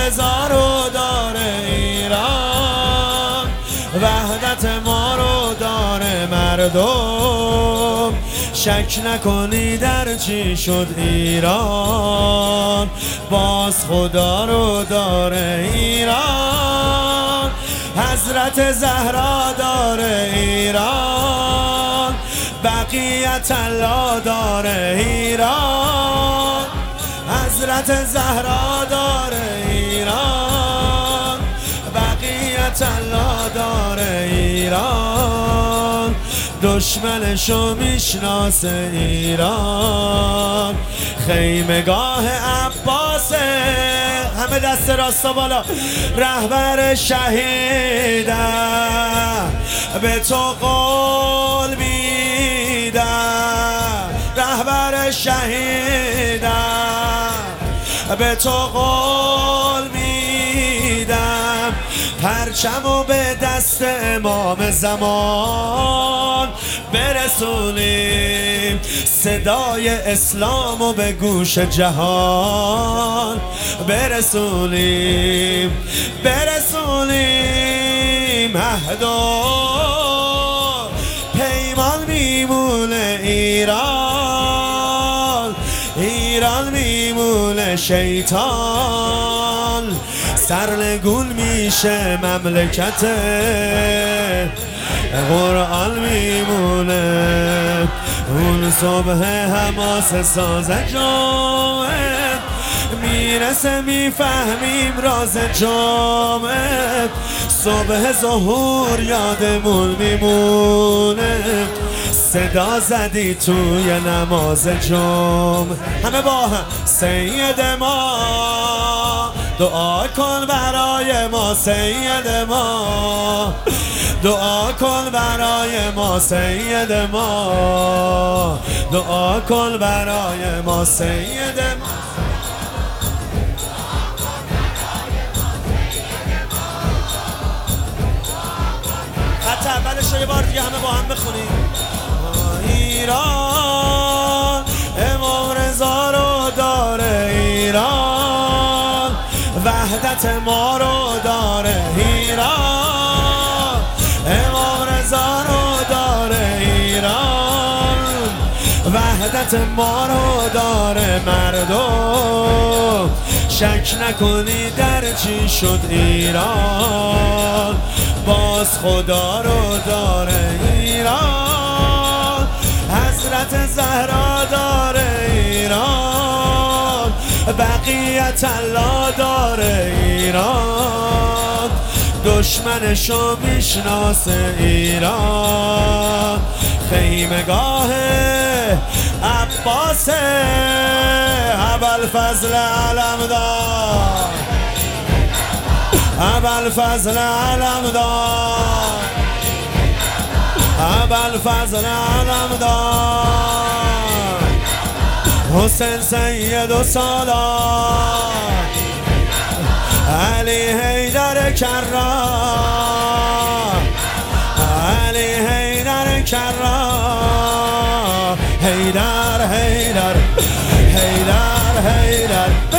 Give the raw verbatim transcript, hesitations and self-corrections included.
رضا رو داره ایران، وحدت ما رو داره مردم. شک نکنی در چی شد ایران، باز خدا رو داره ایران. حضرت زهرا داره ایران، بقیت الله داره ایران. حضرت زهرا داره ایران، بقیت الله داره ایران. دشمنشو میشناسه ایران، خیمگاه عباسه. همه دست راستا بالا. رهبر شهیدم، به تو قول میدم. رهبر شهیدم، به تو قول میدم. پرچمو به دست امام زمان برسونیم، صدای اسلامو به گوش جهان برسونیم. برسونیم عهد و پیمان میمونه ایران، ایران میمونه شیطان. سرنگون میشه مملکت، قرآن میمونه. اون صبح حماس ساز جامعه، میرسه میفهمیم راز جامعه. صبح ظهور یادمون میمونه، صدا زدی توی نماز جمعه. همه با هم سید ما دعا کن برای ما، سید ما دعا کن برای ما، سید ما دعا کن برای ما، سید ما. خط اولش رو یه بار دیگه همه با هم بخونیم. ایران امام رضا رو داره ایران، وحدت ما رو داره ایران. امام رضا رو داره ایران، وحدت ما رو داره مردم. شک نکنی در چی شد ایران، باز خدا رو داره ایران. حضرت زهرا داره ایران، بقیت الله داره ایران. دشمنشو میشناسه ایران، خیمگاه عباسه. ابوالفضل علمدار، ابوالفضل علمدار، ابوالفضل علمدار. حسین سید و سالار، علی حیدر کرام، علی حیدر کرام. حیدر حیدر حیدر حیدر